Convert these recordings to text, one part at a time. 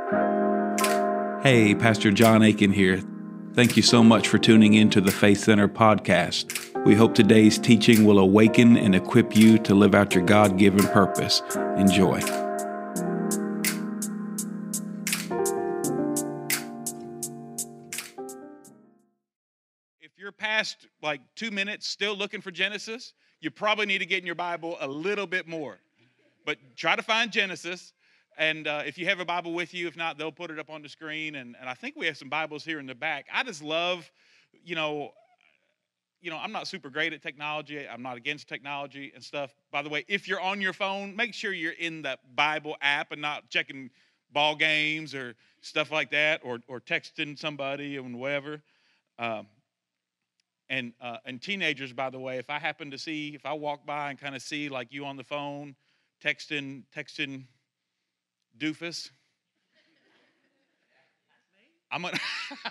Hey, Pastor John Aiken here. Thank you so much for tuning in to the Faith Center podcast. We hope today's teaching will awaken and equip you to live out your God-given purpose. Enjoy. If you're past like 2 minutes still looking for Genesis, you probably need to get in your Bible a little bit more. But try to find Genesis. And if you have a Bible with you, if not, they'll put it up on the screen. And I think we have some Bibles here in the back. I just love, I'm not super great at technology. I'm not against technology and stuff. By the way, if you're on your phone, make sure you're in the Bible app and not checking ball games or stuff like that, or texting somebody and whatever. And teenagers, by the way, if I walk by and kind of see like you on the phone, texting doofus, I'm gonna.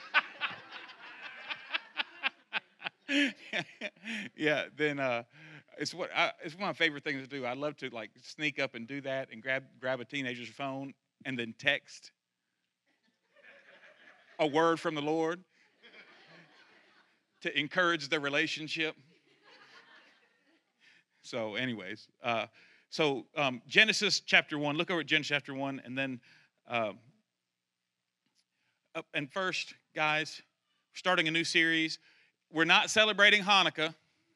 Yeah, then it's one of my favorite things to do. I love to like sneak up and do that and grab a teenager's phone and then text a word from the Lord to encourage the relationship. So, anyways, Genesis chapter 1. Look over at Genesis chapter 1, and then, and first, guys, starting a new series. We're not celebrating Hanukkah.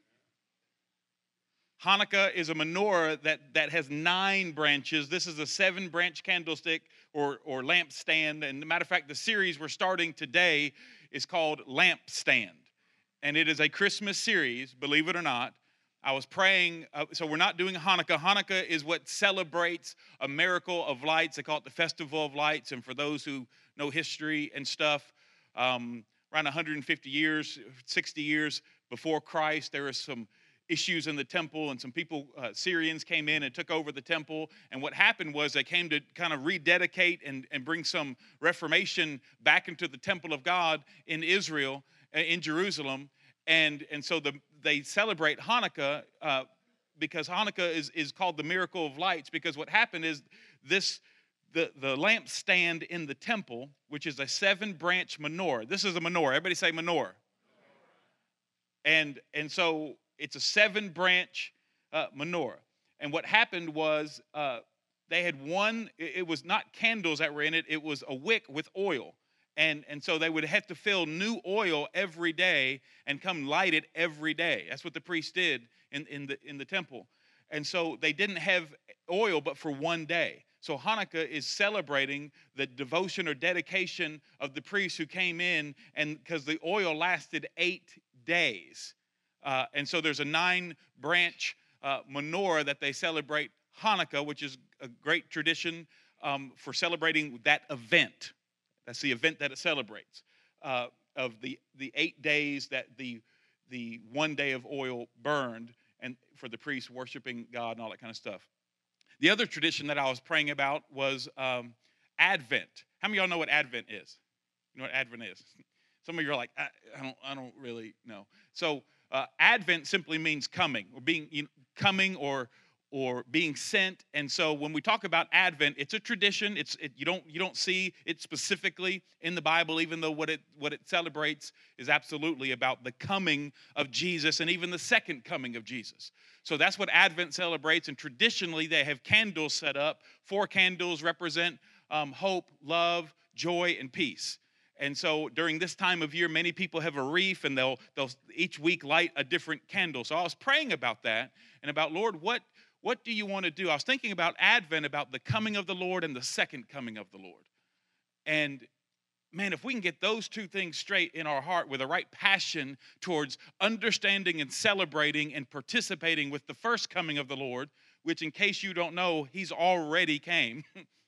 Hanukkah is a menorah that has 9 branches. This is a 7-branch candlestick or lampstand. And as a matter of fact, the series we're starting today is called Lampstand. And it is a Christmas series, believe it or not. I was praying, so we're not doing Hanukkah. Hanukkah is what celebrates a miracle of lights. They call it the Festival of Lights. And for those who know history and stuff, around 150 years, 60 years before Christ, there was some issues in the temple, and some people, Syrians came in and took over the temple. And what happened was they came to kind of rededicate and bring some reformation back into the temple of God in Israel, in Jerusalem. And so they celebrate Hanukkah because Hanukkah is called the miracle of lights, because what happened is the lampstand in the temple, which is a 7-branch menorah. This is a menorah. Everybody say menorah. And so it's a 7-branch menorah. And what happened was they had one. It was not candles that were in it. It was a wick with oil. And so they would have to fill new oil every day and come light it every day. That's what the priest did in the temple. And so they didn't have oil but for one day. So Hanukkah is celebrating the devotion or dedication of the priests who came in, and because the oil lasted 8 days. And so there's a 9-branch menorah that they celebrate Hanukkah, which is a great tradition for celebrating that event. That's the event that it celebrates, of the 8 days that the 1 day of oil burned, and for the priests worshiping God and all that kind of stuff. The other tradition that I was praying about was Advent. How many of y'all know what Advent is? You know what Advent is? Some of you are like, I don't really know. So Advent simply means coming, or being coming, or being sent. And so when we talk about Advent, it's a tradition. You don't see it specifically in the Bible, even though what it celebrates is absolutely about the coming of Jesus, and even the second coming of Jesus. So that's what Advent celebrates. And traditionally, they have candles set up. 4 candles represent hope, love, joy, and peace. And so during this time of year, many people have a wreath, and they'll each week light a different candle. So I was praying about that and about, Lord, what do you want to do? I was thinking about Advent, about the coming of the Lord and the second coming of the Lord. And man, if we can get those 2 things straight in our heart with the right passion towards understanding and celebrating and participating with the first coming of the Lord, which, in case you don't know, he's already came,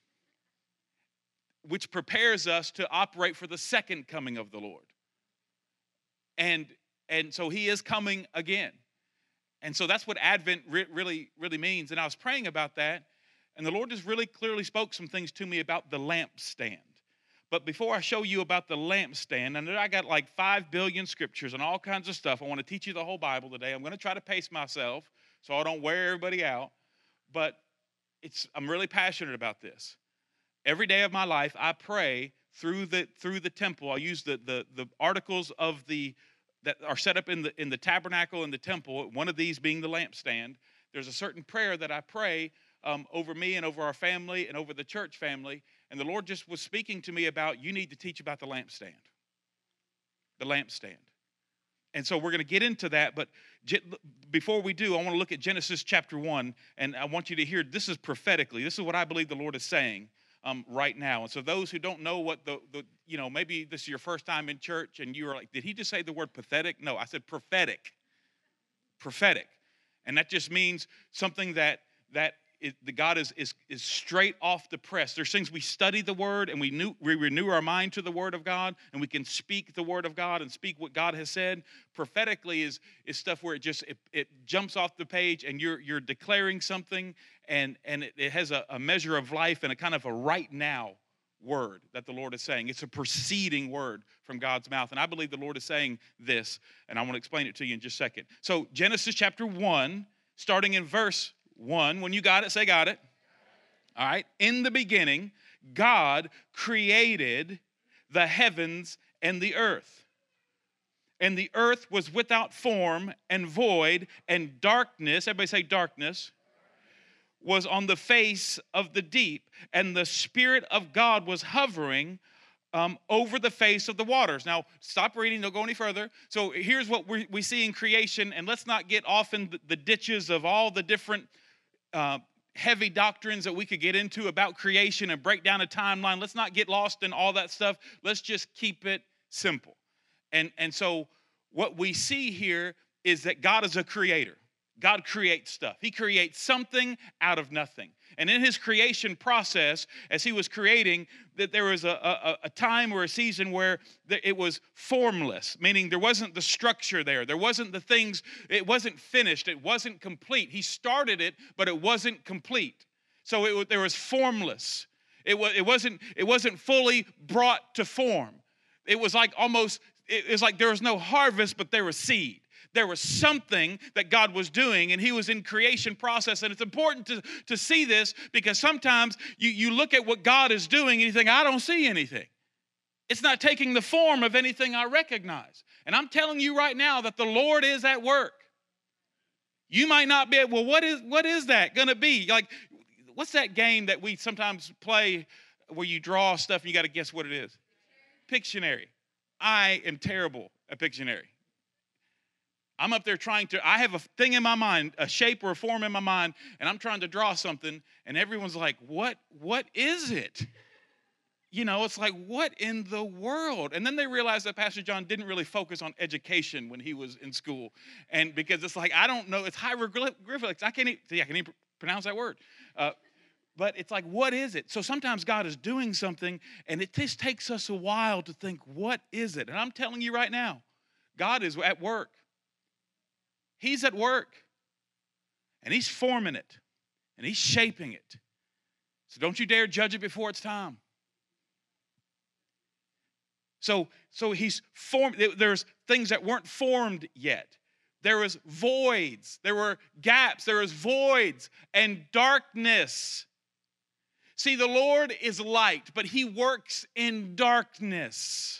which prepares us to operate for the second coming of the Lord. And so he is coming again. And so that's what Advent really means. And I was praying about that, and the Lord just really clearly spoke some things to me about the lampstand. But before I show you about the lampstand, I know I got like 5 billion scriptures and all kinds of stuff. I want to teach you the whole Bible today. I'm going to try to pace myself so I don't wear everybody out. But I'm really passionate about this. every day of my life, I pray through the temple. I use the articles of that are set up in the tabernacle and the temple, one of these being the lampstand. There's a certain prayer that I pray over me and over our family and over the church family. And the Lord just was speaking to me about, you need to teach about the lampstand. The lampstand. And so we're going to get into that. But before we do, I want to look at Genesis chapter 1. And I want you to hear, this is prophetically. This is what I believe the Lord is saying right now. And so those who don't know what maybe this is your first time in church and you were like, did he just say the word pathetic? No, I said prophetic. Prophetic. And that just means something that the God is straight off the press. There's things we study the word and we renew our mind to the word of God, and we can speak the word of God and speak what God has said. Prophetically is stuff where it jumps off the page and you're declaring something, and it has a measure of life and a kind of a right now word that the Lord is saying. It's a proceeding word from God's mouth. And I believe the Lord is saying this, and I want to explain it to you in just a second. So Genesis chapter 1, starting in verse 1. When you got it, say got it. All right. In the beginning, God created the heavens and the earth. And the earth was without form and void, and darkness, everybody say darkness, was on the face of the deep. And the Spirit of God was hovering over the face of the waters. Now, stop reading. Don't go any further. So here's what we see in creation. And let's not get off in the ditches of all the different heavy doctrines that we could get into about creation and break down a timeline. Let's not get lost in all that stuff. Let's just keep it simple. And so what we see here is that God is a creator. God creates stuff. He creates something out of nothing. And in his creation process, as he was creating, that there was a time or a season where it was formless, meaning there wasn't the structure there. There wasn't the things, it wasn't finished. It wasn't complete. He started it, but it wasn't complete. So there was formless. It wasn't fully brought to form. It was like there was no harvest, but there was seed. There was something that God was doing, and he was in creation process. And it's important to see this, because sometimes you look at what God is doing and you think, I don't see anything. It's not taking the form of anything I recognize. And I'm telling you right now that the Lord is at work. You might not be, well, what is that going to be? Like, what's that game that we sometimes play where you draw stuff and you got to guess what it is? Pictionary. I am terrible at Pictionary. I'm up there I have a thing in my mind, a shape or a form in my mind, and I'm trying to draw something, and everyone's like, what is it? It's like, what in the world? And then they realize that Pastor John didn't really focus on education when he was in school. And because it's like, I don't know, it's hieroglyphics. I can't even pronounce that word. But it's like, what is it? So sometimes God is doing something, and it just takes us a while to think, what is it? And I'm telling you right now, God is at work. He's at work, and he's forming it, and he's shaping it. So don't you dare judge it before it's time. So he's formed. There's things that weren't formed yet. There was voids. There were gaps. There was voids and darkness. See, the Lord is light, but he works in darkness.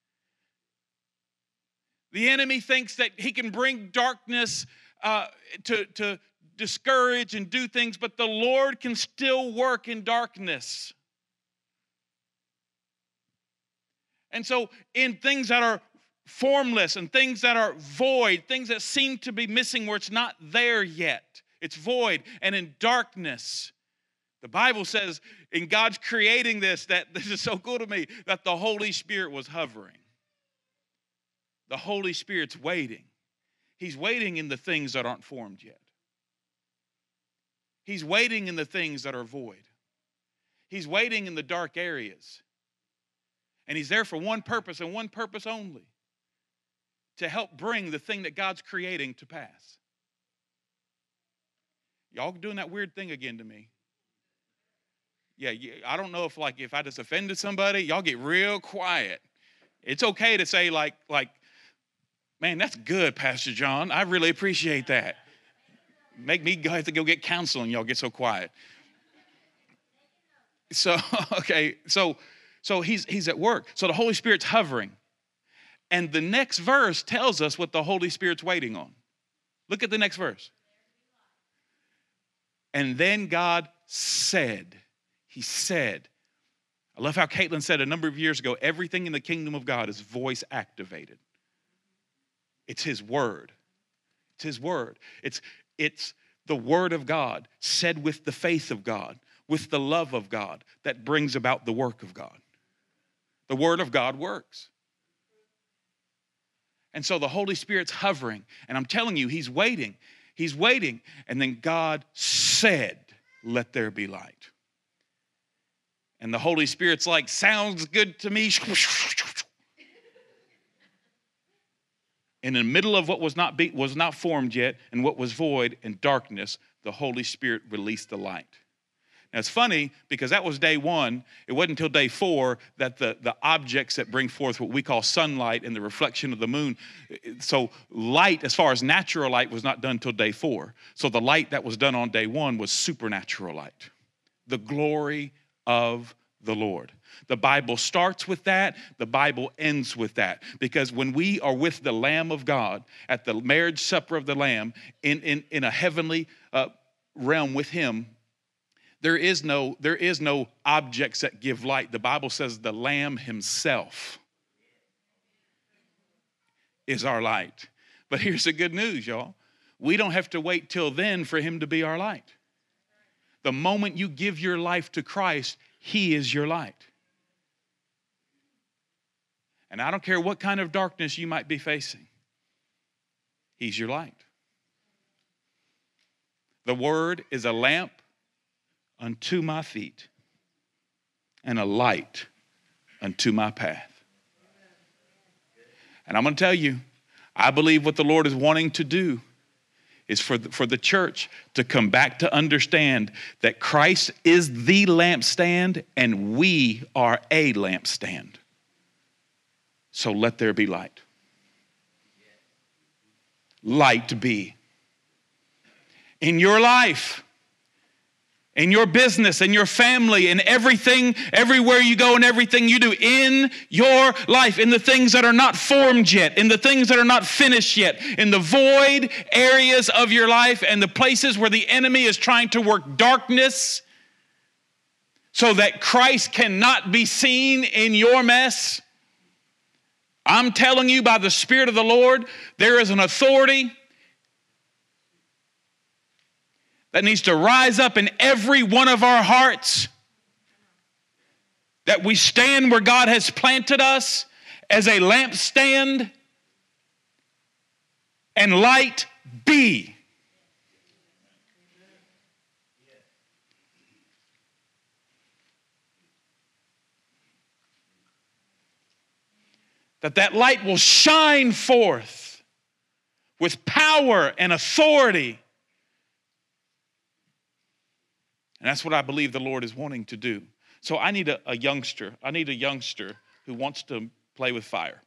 The enemy thinks that he can bring darkness to discourage and do things, but the Lord can still work in darkness. And so in things that are formless and things that are void, things that seem to be missing where it's not there yet, it's void, and in darkness, the Bible says in God's creating this is so cool to me, that the Holy Spirit was hovering. The Holy Spirit's waiting. He's waiting in the things that aren't formed yet. He's waiting in the things that are void. He's waiting in the dark areas. And he's there for one purpose and one purpose only: to help bring the thing that God's creating to pass. Y'all doing that weird thing again to me. Yeah, I don't know if I just offended somebody, y'all get real quiet. It's okay to say like, man, that's good, Pastor John. I really appreciate that. Make me have to go get counseling. Y'all get so quiet. So, okay, so he's at work. So the Holy Spirit's hovering. And the next verse tells us what the Holy Spirit's waiting on. Look at the next verse. And then God said, he said, I love how Caitlin said a number of years ago, everything in the kingdom of God is voice activated. It's his word. It's his word. It's the word of God said with the faith of God, with the love of God that brings about the work of God. The word of God works. And so the Holy Spirit's hovering, and I'm telling you, he's waiting. He's waiting. And then God said, let there be light. And the Holy Spirit's like, sounds good to me. In the middle of what was not formed yet and what was void and darkness, the Holy Spirit released the light. Now, it's funny because that was day one. It wasn't until day 4 that the objects that bring forth what we call sunlight and the reflection of the moon. So light, as far as natural light, was not done until day 4. So the light that was done on day 1 was supernatural light. The glory of the Lord. The Bible starts with that. The Bible ends with that. Because when we are with the Lamb of God at the marriage supper of the Lamb in a heavenly realm with him, there is no objects that give light. The Bible says the Lamb himself is our light. But here's the good news, y'all. We don't have to wait till then for him to be our light. The moment you give your life to Christ, he is your light. And I don't care what kind of darkness you might be facing. He's your light. The word is a lamp unto my feet and a light unto my path. And I'm going to tell you, I believe what the Lord is wanting to do is for the church to come back to understand that Christ is the lampstand and we are a lampstand. So let there be light. Light be. In your life, in your business, in your family, in everything, everywhere you go and everything you do, in your life, in the things that are not formed yet, in the things that are not finished yet, in the void areas of your life and the places where the enemy is trying to work darkness so that Christ cannot be seen in your mess. I'm telling you by the Spirit of the Lord, there is an authority that needs to rise up in every one of our hearts, that we stand where God has planted us as a lampstand and light be. That light will shine forth with power and authority. And that's what I believe the Lord is wanting to do. So I need a youngster. I need a youngster who wants to play with fire.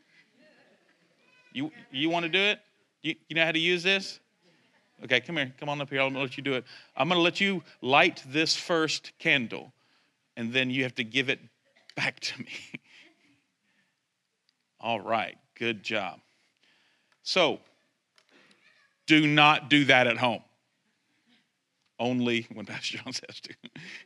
You want to do it? You know how to use this? Okay, come here. Come on up here. I'm going to let you do it. I'm going to let you light this first candle, and then you have to give it back to me. All right. Good job. So, do not do that at home. Only when Pastor John says to.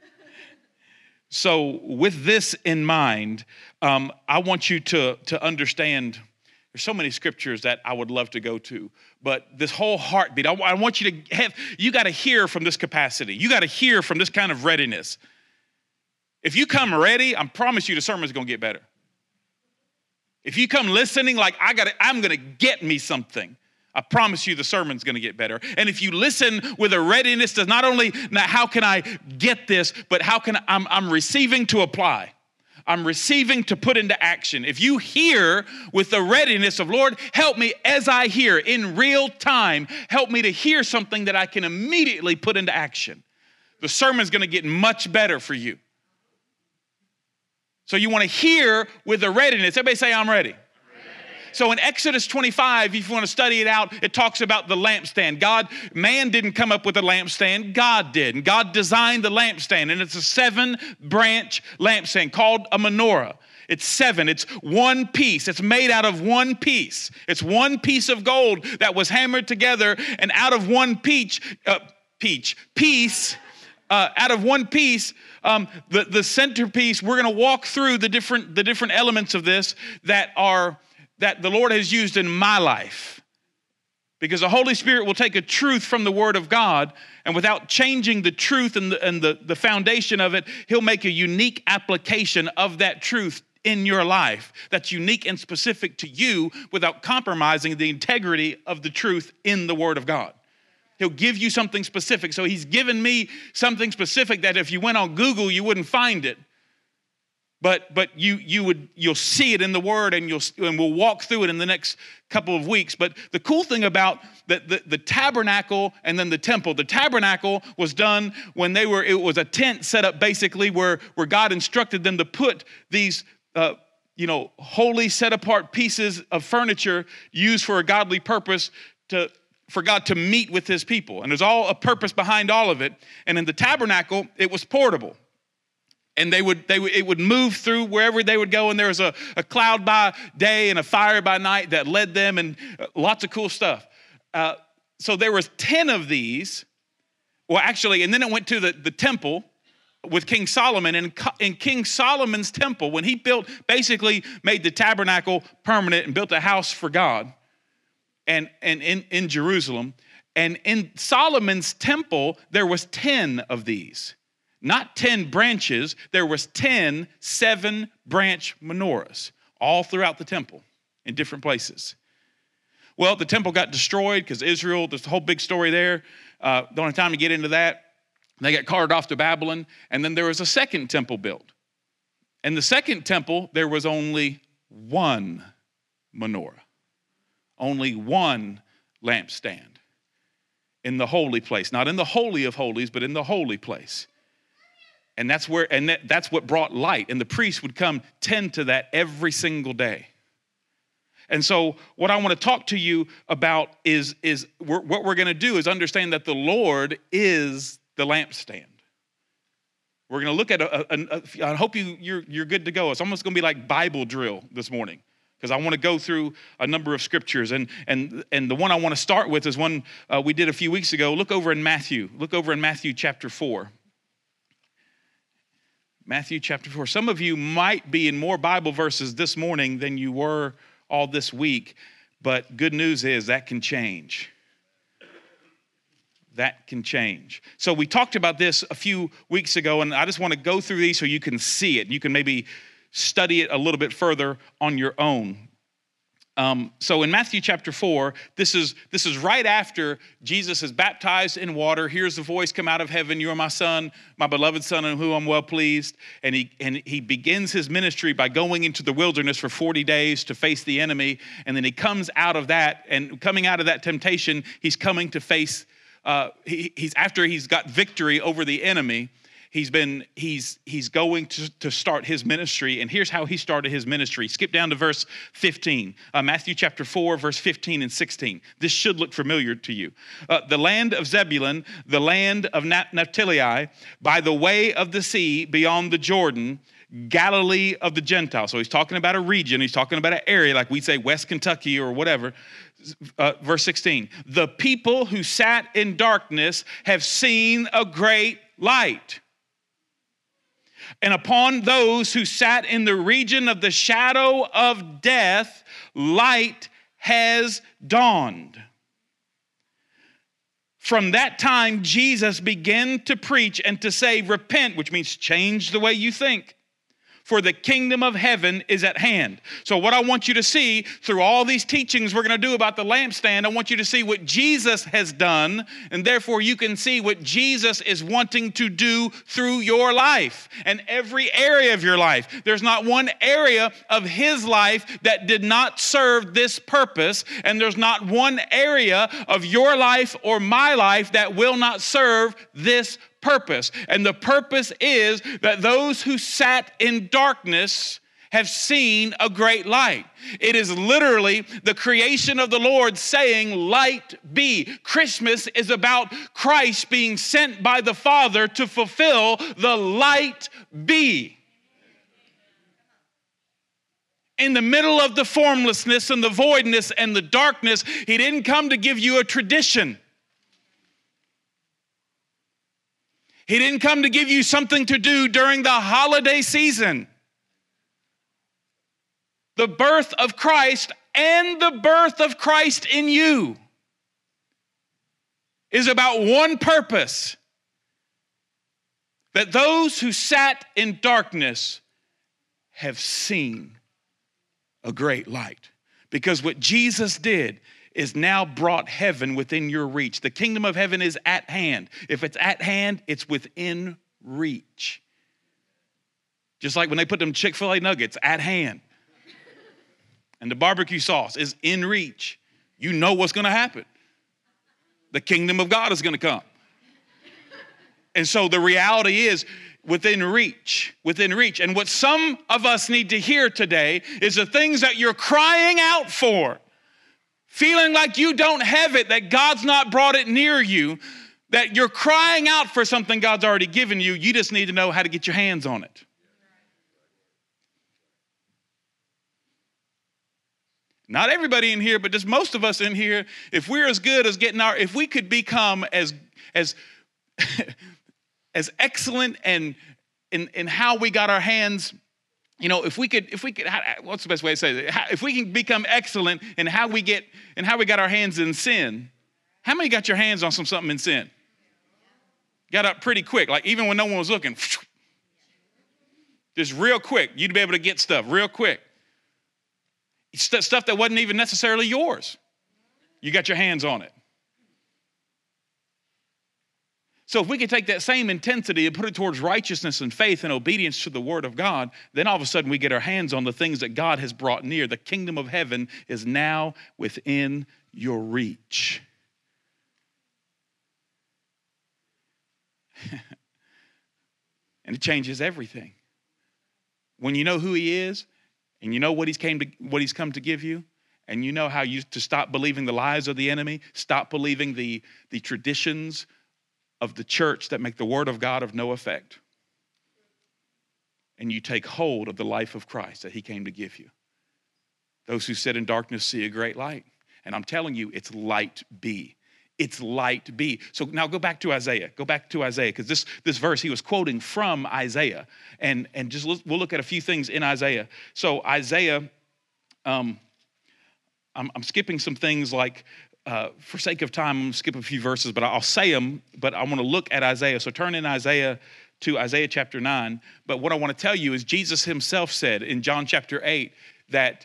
So with this in mind, I want you to understand, there's so many scriptures that I would love to go to, but this whole heartbeat, I want you to have, you got to hear from this capacity. You got to hear from this kind of readiness. If you come ready, I promise you the sermon's going to get better. If you come listening like I'm going to get me something, I promise you the sermon's going to get better. And if you listen with a readiness to not only, now how can I get this, but how can I'm receiving to apply. I'm receiving to put into action. If you hear with the readiness of, Lord, help me as I hear in real time, help me to hear something that I can immediately put into action. The sermon's going to get much better for you. So you want to hear with a readiness. Everybody say, I'm ready. So in Exodus 25, if you want to study it out, it talks about the lampstand. Man didn't come up with a lampstand, God did. And God designed the lampstand, and it's a 7-branch lampstand called a menorah. It's 7. It's one piece. It's made out of one piece. It's one piece of gold that was hammered together, and out of one piece, out of one piece, the centerpiece. We're going to walk through the different elements of this that the Lord has used in my life, because the Holy Spirit will take a truth from the Word of God, and without changing the truth and the foundation of it, He'll make a unique application of that truth in your life that's unique and specific to you without compromising the integrity of the truth in the Word of God. He'll give you something specific. So He's given me something specific that if you went on Google, you wouldn't find it. But you'll see it in the Word, and we'll walk through it in the next couple of weeks. But the cool thing about the tabernacle and then the temple, the tabernacle was done when it was a tent set up basically where God instructed them to put these holy set apart pieces of furniture used for a godly purpose for God to meet with His people. And there's all a purpose behind all of it. And in the tabernacle, it was portable. And it would move through wherever they would go. And there was a cloud by day and a fire by night that led them, and lots of cool stuff. So there was 10 of these. Well, actually, and then it went to the temple with King Solomon. And in King Solomon's temple, when he basically made the tabernacle permanent and built a house for God, and in Jerusalem. And in Solomon's temple, there was 10 of these. Not 10 branches, there was 10 7-branch menorahs all throughout the temple in different places. Well, the temple got destroyed because Israel, there's a whole big story there. Don't have time to get into that. They got carted off to Babylon, and then there was a second temple built. In the second temple, there was only one menorah, only one lampstand in the holy place, not in the Holy of Holies, but in the holy place. And that's what brought light. And the priest would come tend to that every single day. And so what I want to talk to you about is what we're going to do is understand that the Lord is the lampstand. We're going to look at I hope you're good to go. It's almost going to be like Bible drill this morning, because I want to go through a number of scriptures. And the one I want to start with is one we did a few weeks ago. Look over in Matthew. Look over in Matthew chapter 4. Matthew chapter 4. Some of you might be in more Bible verses this morning than you were all this week, but good news is that can change. That can change. So we talked about this a few weeks ago, and I just want to go through these so you can see it. You can maybe study it a little bit further on your own. So in Matthew chapter 4, this is right after Jesus is baptized in water. Here's the voice come out of heaven: "You are my son, my beloved son, in whom I'm well pleased." And he begins his ministry by going into the wilderness for 40 days to face the enemy. And then he comes out of that, and coming out of that temptation, he's coming to face. He's after he's got victory over the enemy. He's going to start his ministry, and here's how he started his ministry. Skip down to verse 15, Matthew chapter 4, verse 15 and 16. This should look familiar to you. The land of Zebulun, the land of Naphtali, by the way of the sea beyond the Jordan, Galilee of the Gentiles. So he's talking about a region. He's talking about an area, like we say West Kentucky or whatever. Verse 16, the people who sat in darkness have seen a great light. And upon those who sat in the region of the shadow of death, light has dawned. From that time, Jesus began to preach and to say, repent, which means change the way you think, for the kingdom of heaven is at hand. So what I want you to see through all these teachings we're going to do about the lampstand, I want you to see what Jesus has done, and therefore you can see what Jesus is wanting to do through your life and every area of your life. There's not one area of his life that did not serve this purpose, and there's not one area of your life or my life that will not serve this purpose. And the purpose is that those who sat in darkness have seen a great light. It is literally the creation of the Lord saying, light be. Christmas is about Christ being sent by the Father to fulfill the light be. In the middle of the formlessness and the voidness and the darkness, he didn't come to give you a tradition. He didn't come to give you something to do during the holiday season. The birth of Christ and the birth of Christ in you is about one purpose: that those who sat in darkness have seen a great light. Because what Jesus did is now brought heaven within your reach. The kingdom of heaven is at hand. If it's at hand, it's within reach. Just like when they put them Chick-fil-A nuggets, at hand. And the barbecue sauce is in reach. You know what's going to happen. The kingdom of God is going to come. And so the reality is, within reach, within reach. And what some of us need to hear today is the things that you're crying out for, feeling like you don't have it, that God's not brought it near you, that you're crying out for something God's already given you. You just need to know how to get your hands on it. Not everybody in here, but just most of us in here, if we're as good as if we could become as as excellent and in how we got our hands, if we could, what's the best way to say it? If we can become excellent in how we got our hands in sin, how many got your hands on something in sin? Got up pretty quick, like even when no one was looking, just real quick, you'd be able to get stuff real quick. Stuff that wasn't even necessarily yours. You got your hands on it. So if we could take that same intensity and put it towards righteousness and faith and obedience to the word of God, then all of a sudden we get our hands on the things that God has brought near. The kingdom of heaven is now within your reach. And it changes everything. When you know who he is, and you know what he's come to give you, and you know how to stop believing the lies of the enemy, stop believing the traditions of the church that make the word of God of no effect. And you take hold of the life of Christ that he came to give you. Those who sit in darkness see a great light. And I'm telling you, it's light be. It's light be. So now go back to Isaiah. Go back to Isaiah, because this verse he was quoting from Isaiah. And we'll look at a few things in Isaiah. So Isaiah, I'm skipping some things like, for sake of time, I'm going to skip a few verses, but I'll say them, but I want to look at Isaiah. So turn in Isaiah to Isaiah chapter 9. But what I want to tell you is Jesus himself said in John chapter 8 that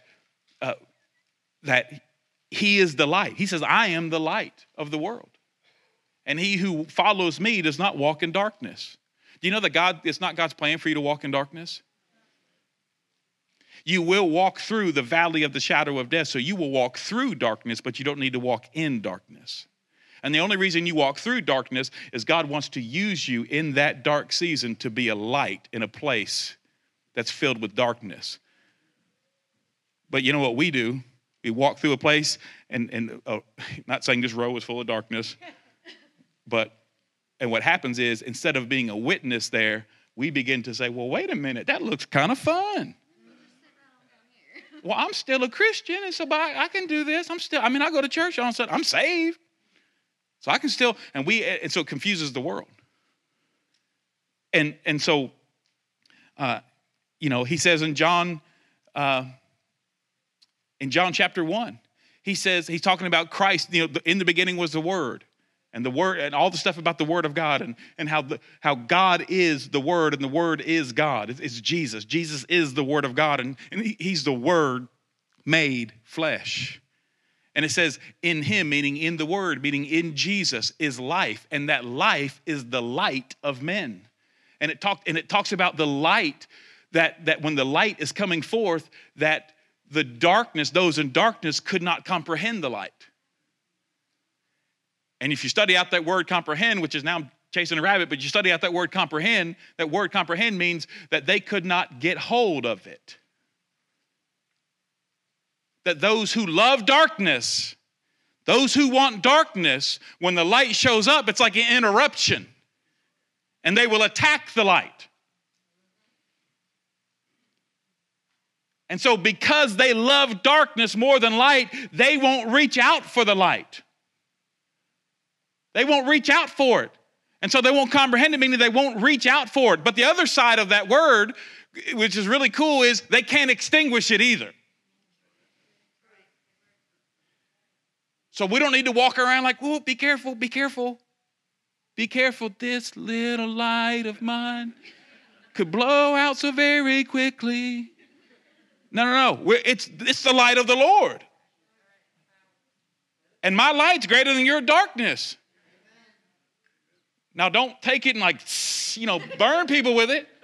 he is the light. He says, I am the light of the world. And he who follows me does not walk in darkness. Do you know that it's not God's plan for you to walk in darkness? You will walk through the valley of the shadow of death. So you will walk through darkness, but you don't need to walk in darkness. And the only reason you walk through darkness is God wants to use you in that dark season to be a light in a place that's filled with darkness. But you know what we do? We walk through a place and not saying this row is full of darkness, and what happens is instead of being a witness there, we begin to say, well, wait a minute, that looks kind of fun. Well, I'm still a Christian, and so I can do this. I go to church on Sunday. I'm saved. So I can still, and so it confuses the world. And so, he says in John chapter 1, he says, he's talking about Christ, in the beginning was the Word. And the Word, and all the stuff about the Word of God, and how God is the Word, and the Word is God. It's Jesus. Jesus is the Word of God, and he's the Word made flesh. And it says, in him, meaning in the Word, meaning in Jesus, is life, and that life is the light of men. And it talks about the light, that when the light is coming forth, that the darkness, those in darkness could not comprehend the light. And if you study out that word comprehend, which is now I'm chasing a rabbit, but you study out that word comprehend means that they could not get hold of it. that those who love darkness, those who want darkness, when the light shows up, it's like an interruption. And they will attack the light. And so because they love darkness more than light, they won't reach out for the light. They won't reach out for it. And so they won't comprehend it, meaning they won't reach out for it. But the other side of that word, which is really cool, is they can't extinguish it either. So we don't need to walk around like, "Whoa, be careful, be careful. Be careful, this little light of mine could blow out so very quickly." No. It's the light of the Lord. And my light's greater than your darkness. Now, don't take it and burn people with it.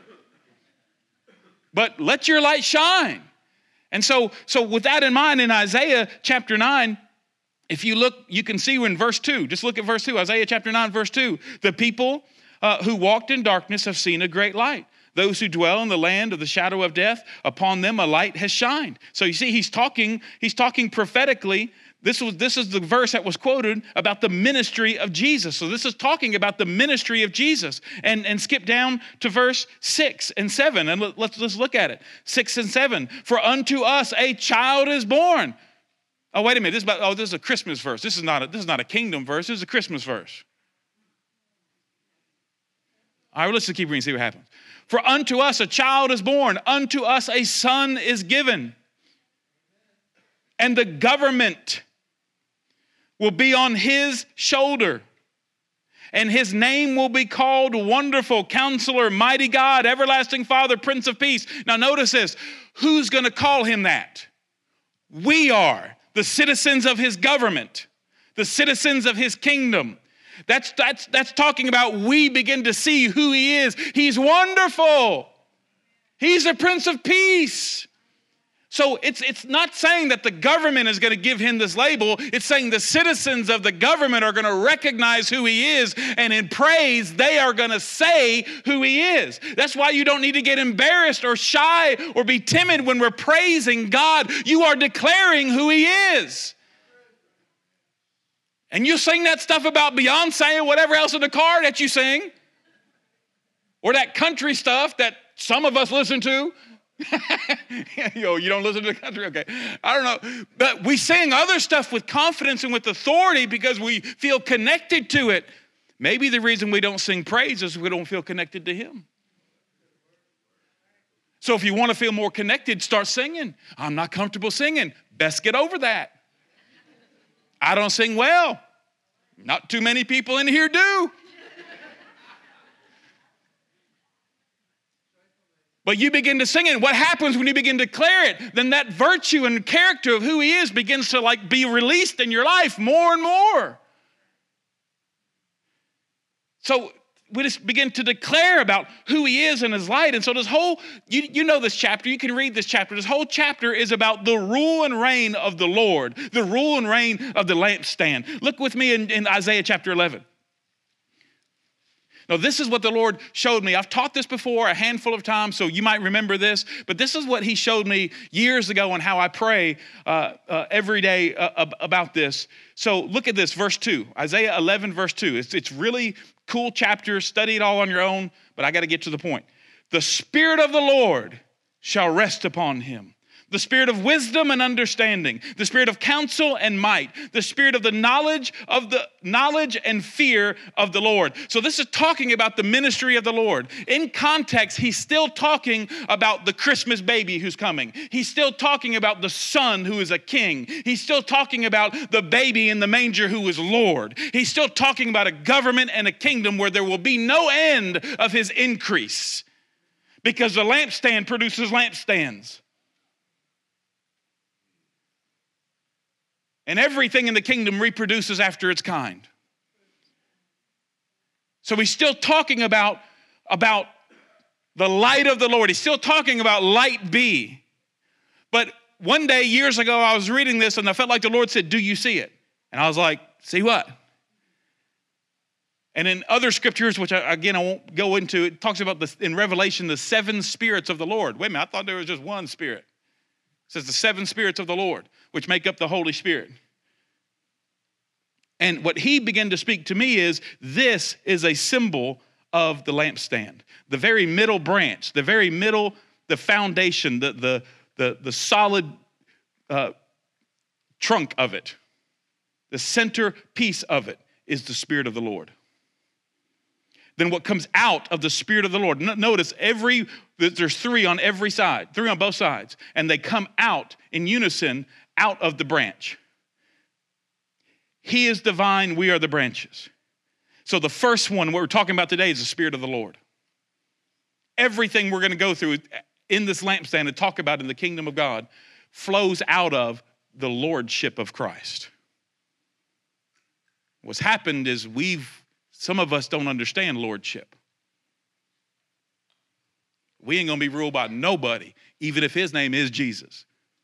But let your light shine. And so with that in mind, in Isaiah chapter 9, if you look, you can see in verse 2. Just look at verse 2. Isaiah chapter 9, verse 2. The people who walked in darkness have seen a great light. Those who dwell in the land of the shadow of death, upon them a light has shined. So you see, he's talking prophetically. This is the verse that was quoted about the ministry of Jesus. So this is talking about the ministry of Jesus. And skip down to verse 6 and 7. And let's look at it. 6 and 7. For unto us a child is born. Oh, wait a minute. This is a Christmas verse. This is not a kingdom verse. This is a Christmas verse. All right, let's just keep reading and see what happens. For unto us a child is born, unto us a son is given, and the government will be on his shoulder, and his name will be called Wonderful, Counselor, Mighty God, Everlasting Father, Prince of Peace. Now notice this. Who's going to call him that? We are, the citizens of his government, the citizens of his kingdom. That's talking about we begin to see who he is. He's wonderful. He's the Prince of Peace. So it's not saying that the government is going to give him this label. It's saying the citizens of the government are going to recognize who he is, and in praise, they are going to say who he is. That's why you don't need to get embarrassed or shy or be timid when we're praising God. You are declaring who he is. And you sing that stuff about Beyonce or whatever else in the car that you sing, or that country stuff that some of us listen to. You don't listen to the country? Okay. I don't know. But we sing other stuff with confidence and with authority because we feel connected to it. Maybe the reason we don't sing praise is we don't feel connected to him. So if you want to feel more connected, start singing. I'm not comfortable singing. Best get over that. I don't sing well. Not too many people in here do. But you begin to sing it. What happens when you begin to declare it? Then that virtue and character of who he is begins to be released in your life more and more. So we just begin to declare about who he is in his light. And so this whole, you know this chapter, you can read this chapter. This whole chapter is about the rule and reign of the Lord, the rule and reign of the lampstand. Look with me in Isaiah chapter 11. Now, this is what the Lord showed me. I've taught this before a handful of times, so you might remember this. But this is what he showed me years ago on how I pray every day about this. So look at this, verse 2. Isaiah 11, verse 2. It's really cool chapter. Study it all on your own, but I got to get to the point. The Spirit of the Lord shall rest upon him. The spirit of wisdom and understanding, the spirit of counsel and might, the spirit of the knowledge and fear of the Lord. So this is talking about the ministry of the Lord. In context, he's still talking about the Christmas baby who's coming. He's still talking about the son who is a king. He's still talking about the baby in the manger who is Lord. He's still talking about a government and a kingdom where there will be no end of his increase, because the lampstand produces lampstands. And everything in the kingdom reproduces after its kind. So he's still talking about the light of the Lord. He's still talking about light be. But one day, years ago, I was reading this and I felt like the Lord said, do you see it? And I was like, see what? And in other scriptures, which I won't go into, it talks about in Revelation, the 7 spirits of the Lord. Wait a minute, I thought there was just one spirit. It says the 7 spirits of the Lord. which make up the Holy Spirit. And what he began to speak to me is, this is a symbol of the lampstand. The very middle branch, the very middle, the foundation, the solid trunk of it, the center piece of it is the Spirit of the Lord. Then what comes out of the Spirit of the Lord, notice there's three on every side, three on both sides, and they come out in unison out of the branch. He is the vine, we are the branches. So the first one, what we're talking about today, is the Spirit of the Lord. Everything we're going to go through in this lampstand and talk about in the kingdom of God flows out of the lordship of Christ. What's happened is some of us don't understand lordship. We ain't going to be ruled by nobody, even if his name is Jesus.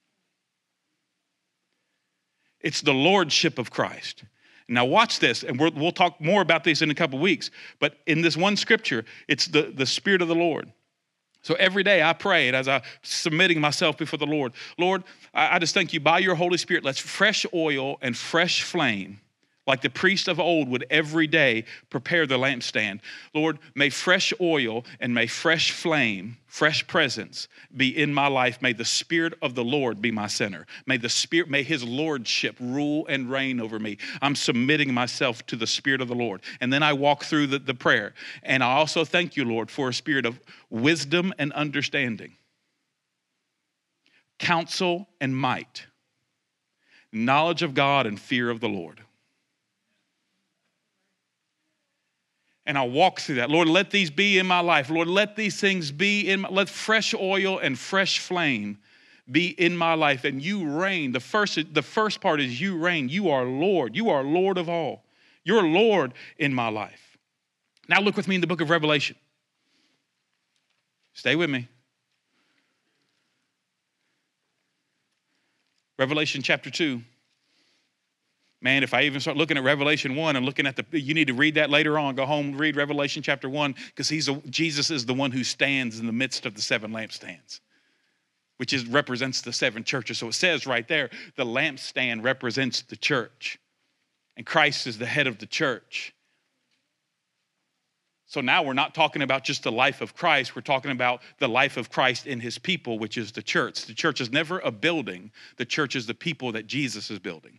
It's the lordship of Christ. Now watch this, and we'll talk more about this in a couple weeks. But in this one scripture, it's the Spirit of the Lord. So every day I pray, and as I'm submitting myself before the Lord, Lord, I just thank you by your Holy Spirit. Let's fresh oil and fresh flame, like the priest of old would every day prepare the lampstand. Lord, may fresh oil and may fresh flame, fresh presence be in my life. May the Spirit of the Lord be my center. May his lordship rule and reign over me. I'm submitting myself to the Spirit of the Lord. And then I walk through the prayer. And I also thank you, Lord, for a spirit of wisdom and understanding, counsel and might, knowledge of God and fear of the Lord. And I'll walk through that. Lord, let these be in my life. Lord, let these things be let fresh oil and fresh flame be in my life. And you reign. The first part is you reign. You are Lord. You are Lord of all. You're Lord in my life. Now look with me in the book of Revelation. Stay with me. Revelation chapter 2. Man, if I even start looking at Revelation 1 and looking at you need to read that later on. Go home, read Revelation chapter 1, because Jesus is the one who stands in the midst of the seven lampstands, which represents the seven churches. So it says right there, the lampstand represents the church, and Christ is the head of the church. So now we're not talking about just the life of Christ. We're talking about the life of Christ in his people, which is the church. The church is never a building. The church is the people that Jesus is building.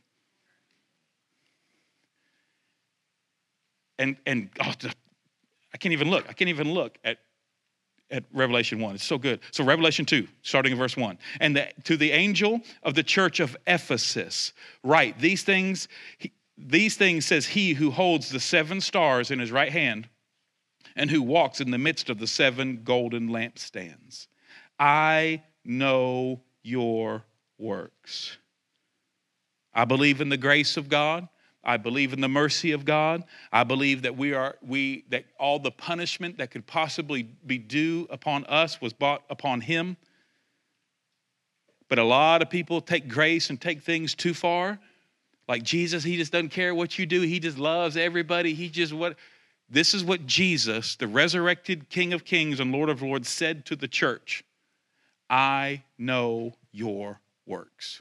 And I can't even look. I can't even look at Revelation 1. It's so good. So Revelation 2, starting in verse 1. And to the angel of the church of Ephesus, write, these things says he who holds the seven stars in his right hand and who walks in the midst of the seven golden lampstands. I know your works. I believe in the grace of God. I believe in the mercy of God. I believe that that all the punishment that could possibly be due upon us was brought upon him. But a lot of people take grace and take things too far. Like Jesus, he just doesn't care what you do. He just loves everybody. This is what Jesus, the resurrected King of Kings and Lord of Lords, said to the church. I know your works.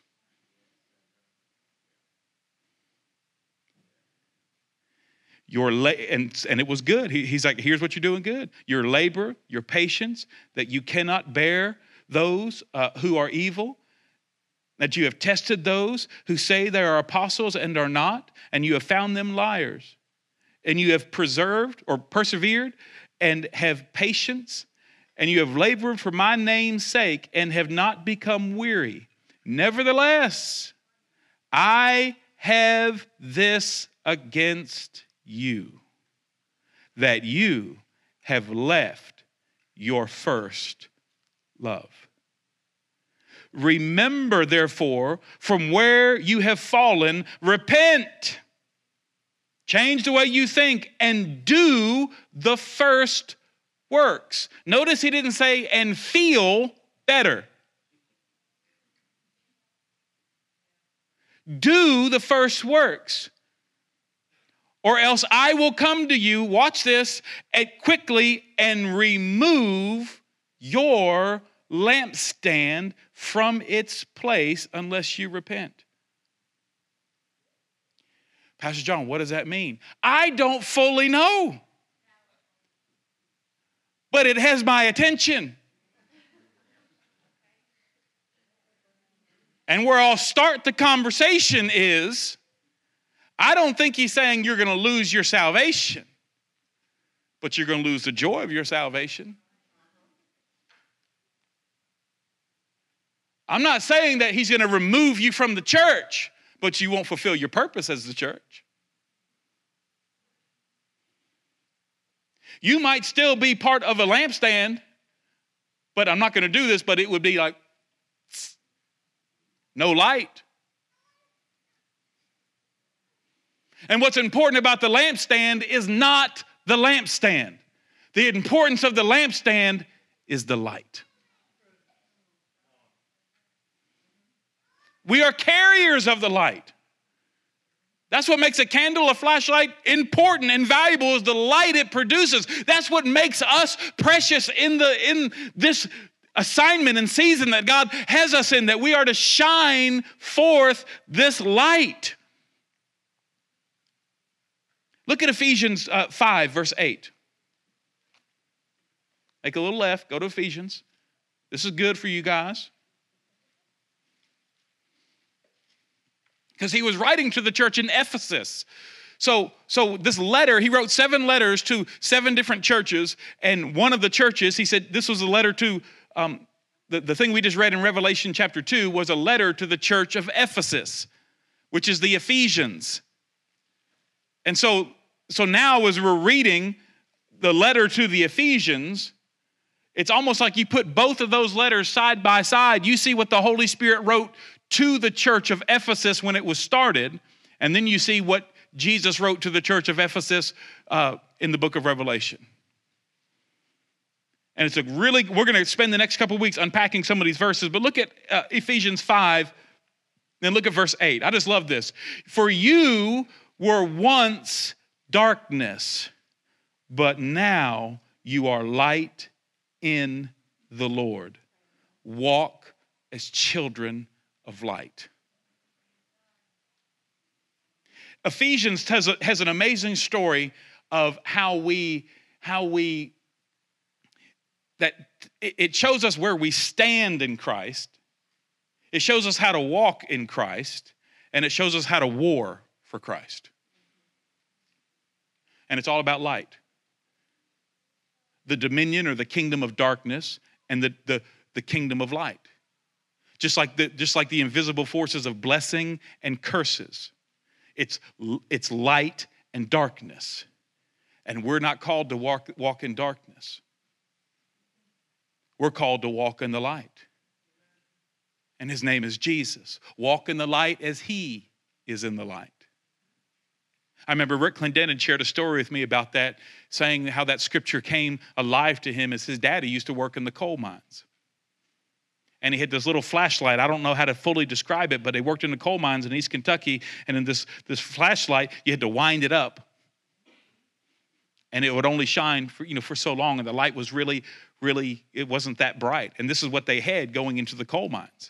And it was good. He's like, here's what you're doing good. Your labor, your patience, that you cannot bear those who are evil, that you have tested those who say they are apostles and are not, and you have found them liars. And you have persevered and have patience, and you have labored for my name's sake and have not become weary. Nevertheless, I have this against you, that you have left your first love. Remember, therefore, from where you have fallen, repent. Change the way you think and do the first works. Notice he didn't say, and feel better. Do the first works. Or else I will come to you, watch this, quickly and remove your lampstand from its place unless you repent. Pastor John, what does that mean? I don't fully know. But it has my attention. And where I'll start the conversation is, I don't think he's saying you're going to lose your salvation, but you're going to lose the joy of your salvation. I'm not saying that he's going to remove you from the church, but you won't fulfill your purpose as the church. You might still be part of a lampstand, but I'm not going to do this, but it would be like, no light. And what's important about the lampstand is not the lampstand. The importance of the lampstand is the light. We are carriers of the light. That's what makes a candle, a flashlight important and valuable, is the light it produces. That's what makes us precious in this assignment and season that God has us in, that we are to shine forth this light. Look at Ephesians 5, verse 8. Make a little left, go to Ephesians. This is good for you guys. Because he was writing to the church in Ephesus. So this letter, he wrote 7 letters to 7 different churches. And one of the churches, he said this was a letter to, the thing we just read in Revelation chapter 2 was a letter to the church of Ephesus, which is the Ephesians. And so now as we're reading the letter to the Ephesians, it's almost like you put both of those letters side by side. You see what the Holy Spirit wrote to the church of Ephesus when it was started, and then you see what Jesus wrote to the church of Ephesus in the book of Revelation. And it's we're going to spend the next couple of weeks unpacking some of these verses, but look at Ephesians 5, and look at verse 8. I just love this. For you were once darkness, but now you are light in the Lord. Walk as children of light. Ephesians has an amazing story of how it shows us where we stand in Christ. It shows us how to walk in Christ, and it shows us how to war for Christ. And it's all about light. The dominion or the kingdom of darkness and the kingdom of light. Just like the invisible forces of blessing and curses. It's light and darkness. And we're not called to walk in darkness. We're called to walk in the light. And his name is Jesus. Walk in the light as he is in the light. I remember Rick Clendenin shared a story with me about that, saying how that scripture came alive to him as his daddy used to work in the coal mines. And he had this little flashlight. I don't know how to fully describe it, but they worked in the coal mines in East Kentucky. And in this flashlight, you had to wind it up. And it would only shine for so long. And the light was really, it wasn't that bright. And this is what they had going into the coal mines.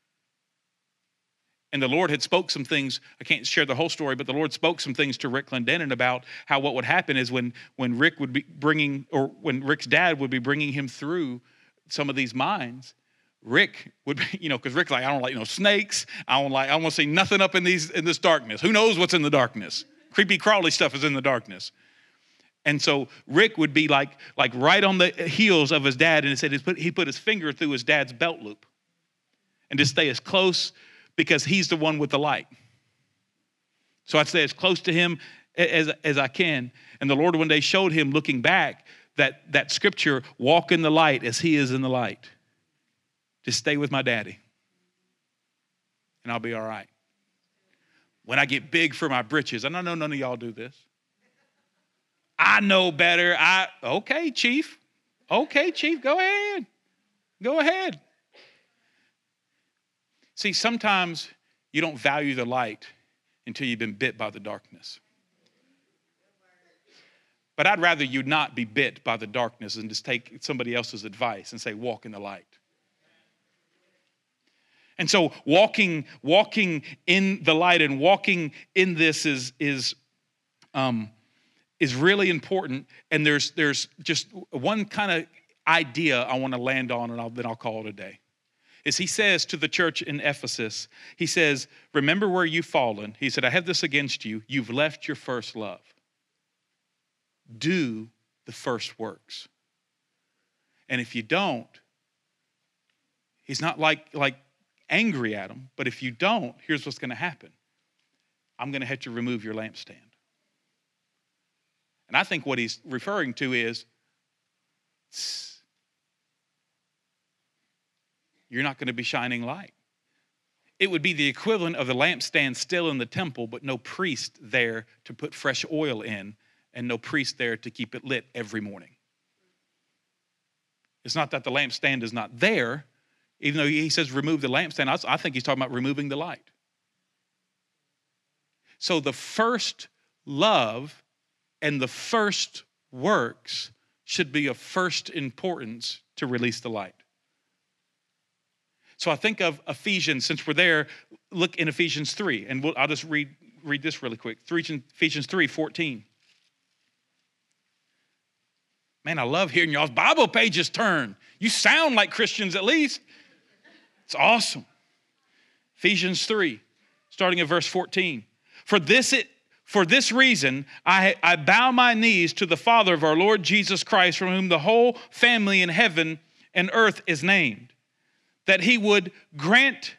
And the Lord had spoke some things. I can't share the whole story, but the Lord spoke some things to Rick Clendenin about how what would happen is when Rick would be when Rick's dad would be bringing him through some of these mines, Rick would be, because Rick's like, I don't like snakes. I want to see nothing up in this darkness. Who knows what's in the darkness? Creepy crawly stuff is in the darkness. And so Rick would be like right on the heels of his dad, and it said he put his finger through his dad's belt loop and just stay as close because he's the one with the light. So I'd stay as close to him as I can. And the Lord one day showed him, looking back, that scripture, walk in the light as he is in the light. Just stay with my daddy, and I'll be all right. When I get big for my britches, and I know none of y'all do this. I know better. Okay, Chief. Okay, Chief, go ahead. Go ahead. See, sometimes you don't value the light until you've been bit by the darkness. But I'd rather you not be bit by the darkness and just take somebody else's advice and say, walk in the light. And so walking in the light and walking in this is really important. And there's just one kind of idea I want to land on, and then I'll call it a day. Is he says to the church in Ephesus, he says, remember where you've fallen. He said, I have this against you. You've left your first love. Do the first works. And if you don't, he's not like angry at them, but if you don't, here's what's going to happen. I'm going to have to remove your lampstand. And I think what he's referring to is, you're not going to be shining light. It would be the equivalent of the lampstand still in the temple, but no priest there to put fresh oil in, and no priest there to keep it lit every morning. It's not that the lampstand is not there, even though he says remove the lampstand. I think he's talking about removing the light. So the first love and the first works should be of first importance to release the light. So I think of Ephesians, since we're there, look in Ephesians 3, and I'll just read this really quick. Ephesians 3:14. Man, I love hearing y'all's Bible pages turn. You sound like Christians at least. It's awesome. Ephesians 3, starting at verse 14. For this reason, I bow my knees to the Father of our Lord Jesus Christ, from whom the whole family in heaven and earth is named, that he would grant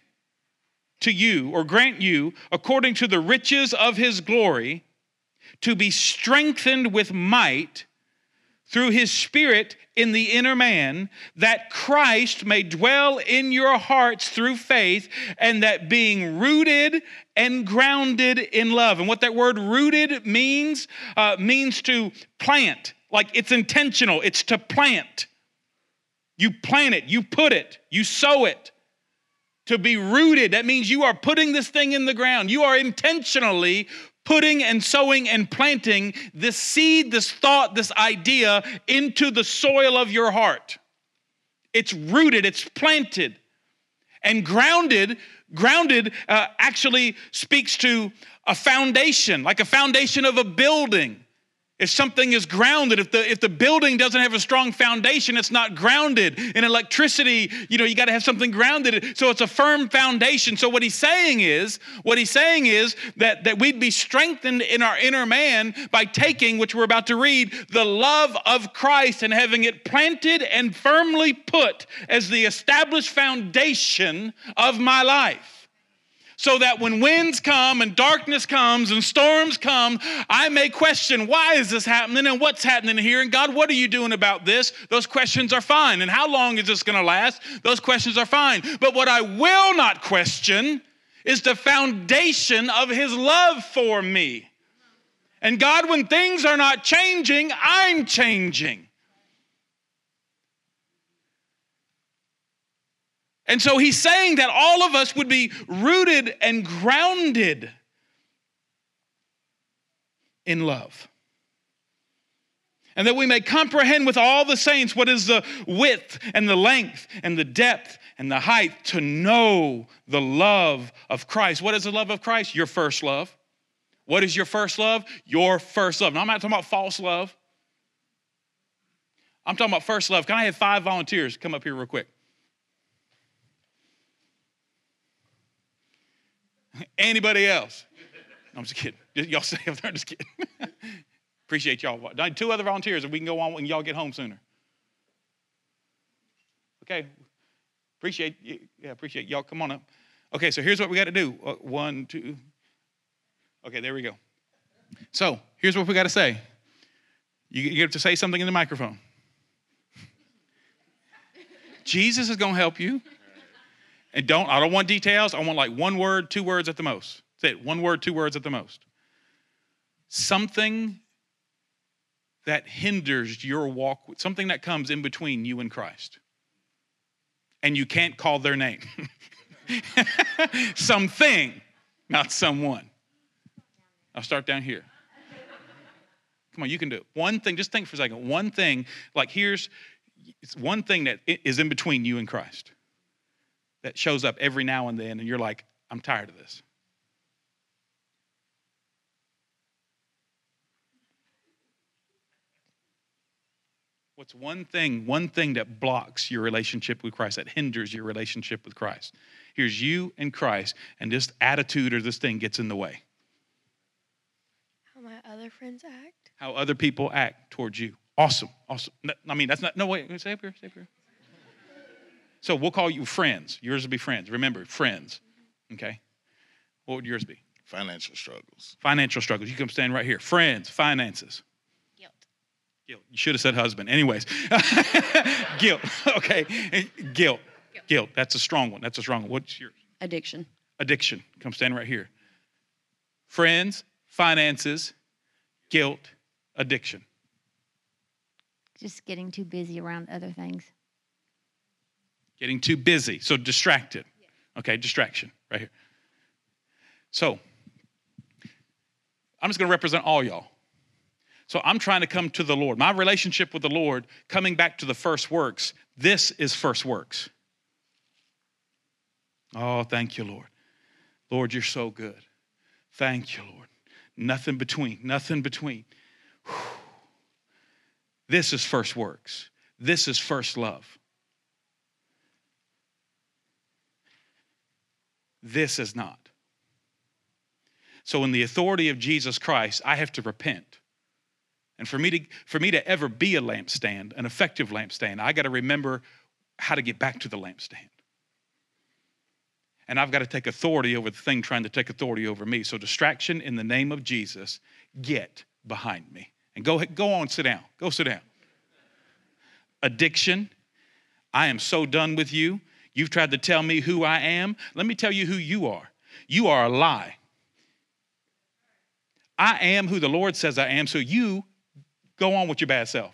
you, according to the riches of his glory, to be strengthened with might through his Spirit in the inner man, that Christ may dwell in your hearts through faith, and that being rooted and grounded in love. And what that word rooted means to plant. Like it's intentional. It's to plant. You plant it. You put it. You sow it. To be rooted, that means you are putting this thing in the ground. You are intentionally putting and sowing and planting this seed, this thought, this idea into the soil of your heart. It's rooted, it's planted. And grounded actually speaks to a foundation, like a foundation of a building. If something is grounded, if the building doesn't have a strong foundation, it's not grounded. In electricity, you got to have something grounded. So it's a firm foundation. So what he's saying is that we'd be strengthened in our inner man by taking, which we're about to read, the love of Christ and having it planted and firmly put as the established foundation of my life. So that when winds come and darkness comes and storms come, I may question, why is this happening and what's happening here? And God, what are you doing about this? Those questions are fine. And how long is this going to last? Those questions are fine. But what I will not question is the foundation of his love for me. And God, when things are not changing, I'm changing. And so he's saying that all of us would be rooted and grounded in love. And that we may comprehend with all the saints what is the width and the length and the depth and the height, to know the love of Christ. What is the love of Christ? Your first love. What is your first love? Your first love. Now, I'm not talking about false love. I'm talking about first love. Can I have 5 volunteers come up here real quick? Anybody else? No, I'm just kidding. Y'all stay up there. I'm just kidding. Appreciate y'all. I need 2 other volunteers, and we can go on when y'all get home sooner. Okay. Appreciate y'all. Come on up. Okay, so here's what we got to do. 1, 2. Okay, there we go. So here's what we got to say. You have to say something in the microphone. Jesus is going to help you. And I don't want details. I want like 1 word, 2 words at the most. Say it, 1 word, 2 words at the most. Something that hinders your walk, something that comes in between you and Christ. And you can't call their name. Something, not someone. I'll start down here. Come on, you can do it. One thing, just think for a second. One thing, it's one thing that is in between you and Christ. that shows up every now and then, and you're like, I'm tired of this? What's one thing that blocks your relationship with Christ, that hinders your relationship with Christ? Here's you and Christ, and this attitude or this thing gets in the way. How my other friends act. How other people act towards you. Awesome. No, I mean, that's not, no, wait, stay up here. So we'll call you friends. Yours will be friends. Remember, friends. Okay? What would yours be? Financial struggles. Financial struggles. You come stand right here. Friends, finances. Guilt. You should have said husband. Anyways. Guilt. Okay. Guilt. That's a strong one. What's yours? Addiction. Addiction. Come stand right here. Friends, finances, guilt, addiction. Just getting too busy around other things. Getting too busy. So distracted. Okay, distraction right here. So I'm just going to represent all y'all. So I'm trying to come to the Lord. My relationship with the Lord, coming back to the first works, this is first works. Oh, thank you, Lord. Lord, you're so good. Thank you, Lord. Nothing between. Whew. This is first works. This is first love. This is not. So in the authority of Jesus Christ, I have to repent. And for me to ever be a lampstand, an effective lampstand, I got to remember how to get back to the lampstand. And I've got to take authority over the thing trying to take authority over me. So distraction, in the name of Jesus, get behind me. And go on, sit down. Go sit down. Addiction, I am so done with you. You've tried to tell me who I am. Let me tell you who you are. You are a lie. I am who the Lord says I am, so you go on with your bad self.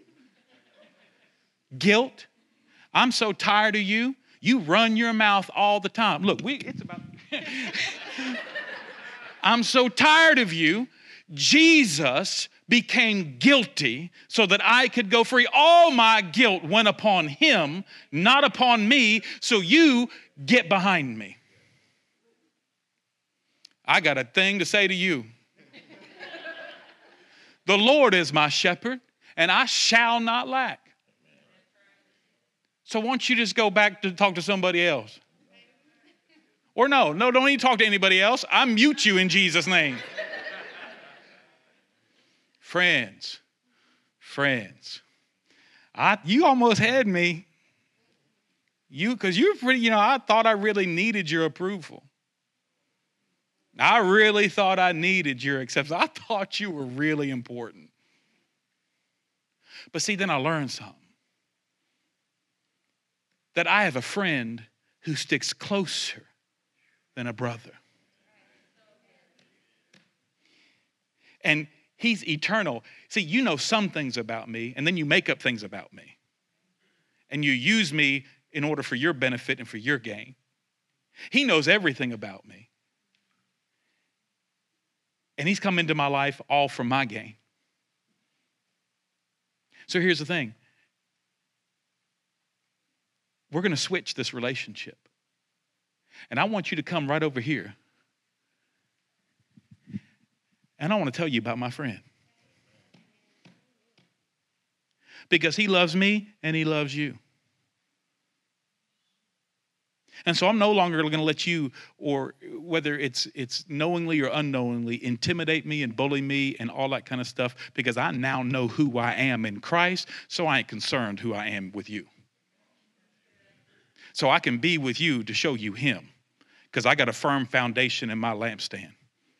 Guilt, I'm so tired of you. You run your mouth all the time. Look, it's about... I'm so tired of you. Jesus became guilty so that I could go free. All my guilt went upon him, not upon me, so you get behind me. I got a thing to say to you. The Lord is my shepherd, and I shall not lack. So why don't you just go back to talk to somebody else? Or no, don't even talk to anybody else. I mute you in Jesus' name. Friends. You almost had me. Because you're pretty, I thought I really needed your approval. I really thought I needed your acceptance. I thought you were really important. But see, then I learned something. That I have a friend who sticks closer than a brother. And he's eternal. See, you know some things about me, and then you make up things about me. And you use me in order for your benefit and for your gain. He knows everything about me. And he's come into my life all for my gain. So here's the thing. We're going to switch this relationship. And I want you to come right over here. And I want to tell you about my friend. Because he loves me and he loves you. And so I'm no longer going to let you, or whether it's knowingly or unknowingly, intimidate me and bully me and all that kind of stuff, because I now know who I am in Christ, so I ain't concerned who I am with you. So I can be with you to show you him, because I got a firm foundation in my lampstand.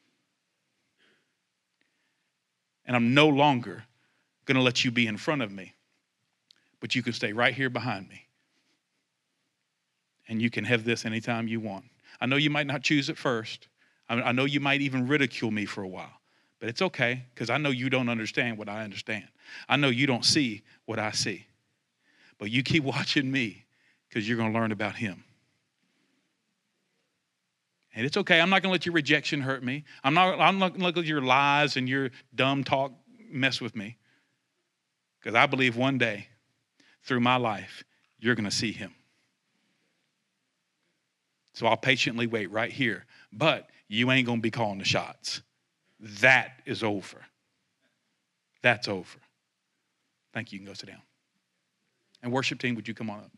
And I'm no longer going to let you be in front of me, but you can stay right here behind me. And you can have this anytime you want. I know you might not choose it first. I know you might even ridicule me for a while. But it's okay, because I know you don't understand what I understand. I know you don't see what I see. But you keep watching me, because you're going to learn about him. And it's okay. I'm not going to let your rejection hurt me. I'm not going to let your lies and your dumb talk mess with me. Because I believe one day, through my life, you're going to see him. So I'll patiently wait right here. But you ain't going to be calling the shots. That is over. That's over. Thank you. You can go sit down. And worship team, would you come on up?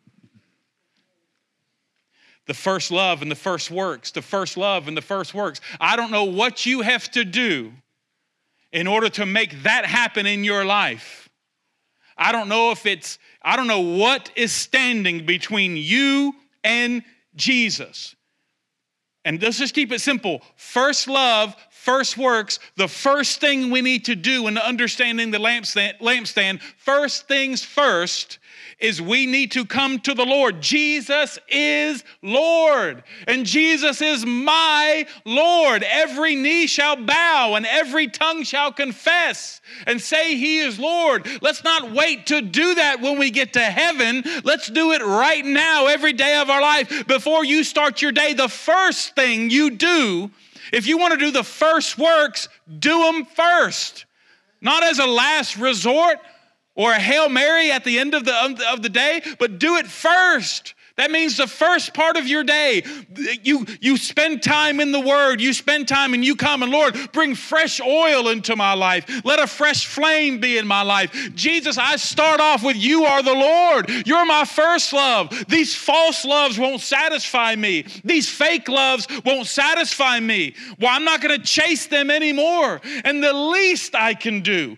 The first love and the first works. The first love and the first works. I don't know what you have to do in order to make that happen in your life. I don't know what is standing between you and Jesus. And let's just keep it simple. First love, first works. The first thing we need to do in understanding the lampstand, first things first, is we need to come to the Lord. Jesus is Lord, and Jesus is my Lord. Every knee shall bow and every tongue shall confess and say he is Lord. Let's not wait to do that when we get to heaven. Let's do it right now, every day of our life. Before you start your day, the first thing you do, if you want to do the first works, do them first. Not as a last resort, or a Hail Mary at the end of the day, but do it first. That means the first part of your day, you spend time in the Word, you spend time and you come and Lord, bring fresh oil into my life. Let a fresh flame be in my life. Jesus, I start off with you are the Lord. You're my first love. These false loves won't satisfy me. These fake loves won't satisfy me. Well, I'm not going to chase them anymore. And the least I can do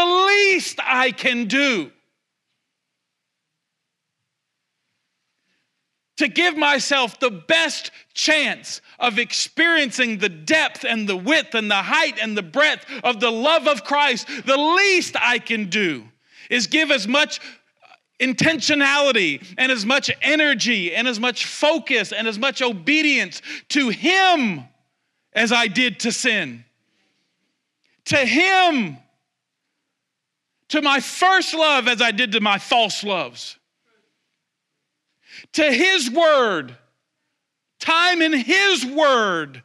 to give myself the best chance of experiencing the depth and the width and the height and the breadth of the love of Christ, the least I can do is give as much intentionality and as much energy and as much focus and as much obedience to Him as I did to sin. To Him, to my first love as I did to my false loves. To His Word, time in His Word,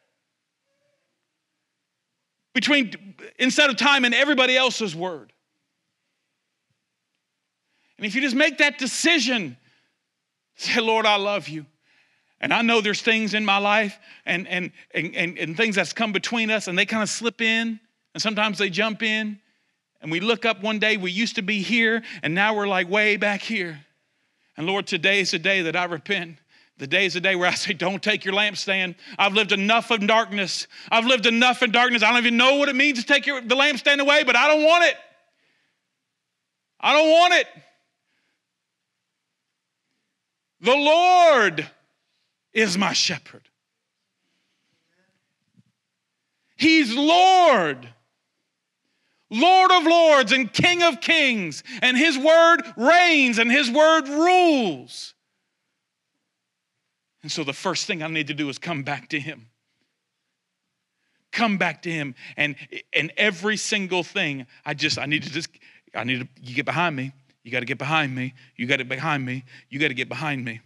instead of time in everybody else's word. And if you just make that decision, say, Lord, I love you. And I know there's things in my life and things that's come between us, and they kind of slip in, and sometimes they jump in, and we look up one day, we used to be here, and now we're like way back here. And Lord, today is the day that I repent. The day is the day where I say, don't take your lampstand. I've lived enough in darkness. I don't even know what it means to take the lampstand away, but I don't want it. I don't want it. The Lord is my shepherd. He's Lord. Lord of lords and King of kings, and His word reigns and His word rules. And so the first thing I need to do is come back to Him. Come back to Him, and every single thing, you get behind me. You got to get behind me. You got to get behind me. You got to get behind me.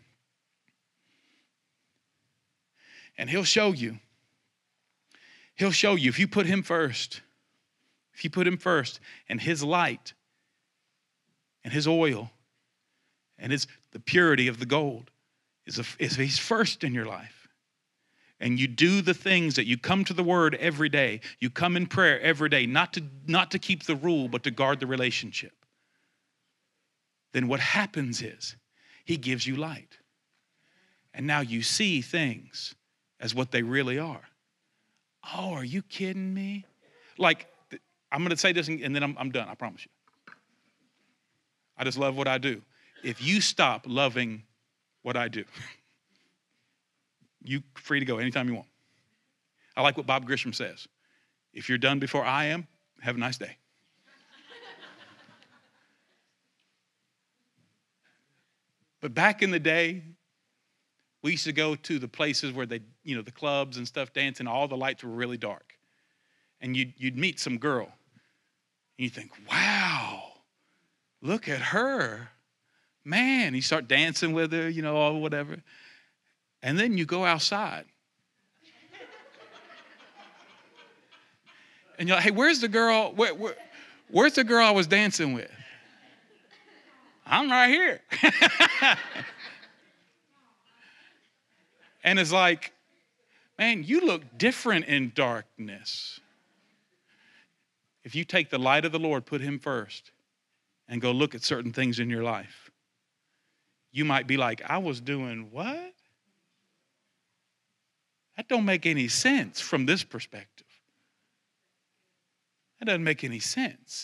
And He'll show you. He'll show you if you put Him first. If you put Him first, and His light and His oil and the purity of the gold is He's first in your life. And you do the things that you come to the Word every day. You come in prayer every day, not to keep the rule, but to guard the relationship. Then what happens is He gives you light. And now you see things as what they really are. Oh, are you kidding me? Like, I'm going to say this and then I'm done, I promise you. I just love what I do. If you stop loving what I do, you're free to go anytime you want. I like what Bob Grisham says. If you're done before I am, have a nice day. But back in the day, we used to go to the places where the clubs and stuff dancing, all the lights were really dark. And you'd meet some girl. And you think, wow, look at her. Man, you start dancing with her, or whatever. And then you go outside. And you're like, hey, where's the girl? Where's the girl I was dancing with? I'm right here. and is like, man, you look different in darkness. If you take the light of the Lord, put him first, and go look at certain things in your life, you might be like, I was doing what? That don't make any sense from this perspective. That doesn't make any sense.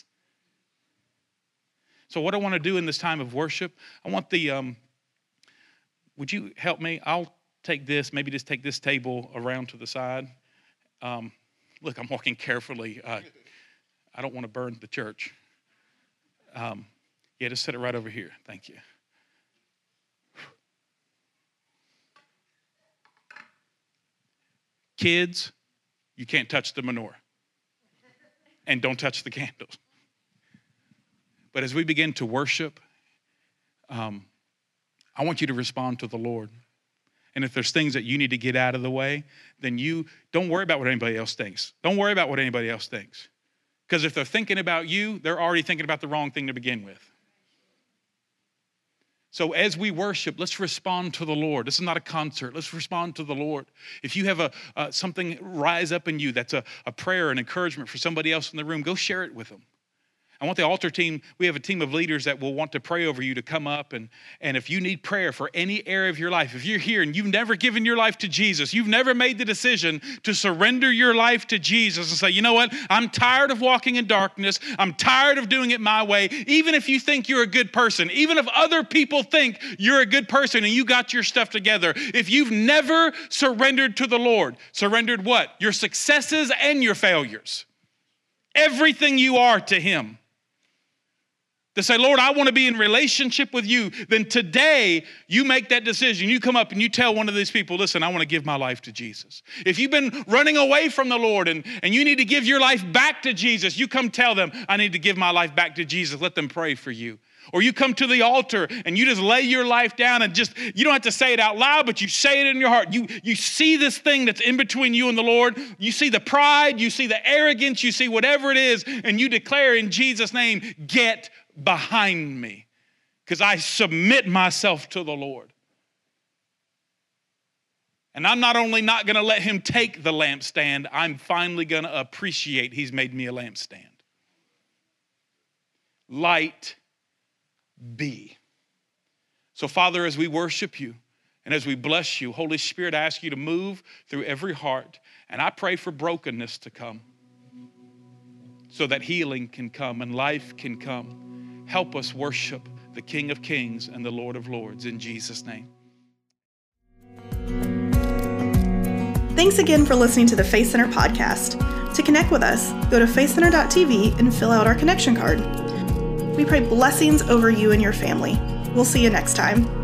So what I want to do in this time of worship, I want would you help me? I'll take this, maybe just take this table around to the side. Look, I'm walking carefully. I don't want to burn the church. Yeah, just set it right over here. Thank you. Kids, you can't touch the menorah. And don't touch the candles. But as we begin to worship, I want you to respond to the Lord. And if there's things that you need to get out of the way, then you don't worry about what anybody else thinks. Don't worry about what anybody else thinks. Because if they're thinking about you, they're already thinking about the wrong thing to begin with. So as we worship, let's respond to the Lord. This is not a concert. Let's respond to the Lord. If you have something rise up in you that's a prayer, an encouragement for somebody else in the room, go share it with them. I want the altar team, we have a team of leaders that will want to pray over you to come up. And if you need prayer for any area of your life, if you're here and you've never given your life to Jesus, you've never made the decision to surrender your life to Jesus and say, you know what, I'm tired of walking in darkness. I'm tired of doing it my way. Even if you think you're a good person, even if other people think you're a good person and you got your stuff together, if you've never surrendered to the Lord, surrendered what? Your successes and your failures. Everything you are to him. To say, Lord, I want to be in relationship with you, then today you make that decision. You come up and you tell one of these people, listen, I want to give my life to Jesus. If you've been running away from the Lord and you need to give your life back to Jesus, you come tell them, I need to give my life back to Jesus. Let them pray for you. Or you come to the altar and you just lay your life down and you don't have to say it out loud, but you say it in your heart. You see this thing that's in between you and the Lord. You see the pride, you see the arrogance, you see whatever it is, and you declare in Jesus' name, get behind me, because I submit myself to the Lord. And I'm not only not going to let him take the lampstand, I'm finally going to appreciate he's made me a lampstand. Light be. So Father, as we worship you and as we bless you, Holy Spirit, I ask you to move through every heart. And I pray for brokenness to come so that healing can come and life can come. Help us worship the King of Kings and the Lord of Lords in Jesus' name. Thanks again for listening to the Faith Center podcast. To connect with us, go to faithcenter.tv and fill out our connection card. We pray blessings over you and your family. We'll see you next time.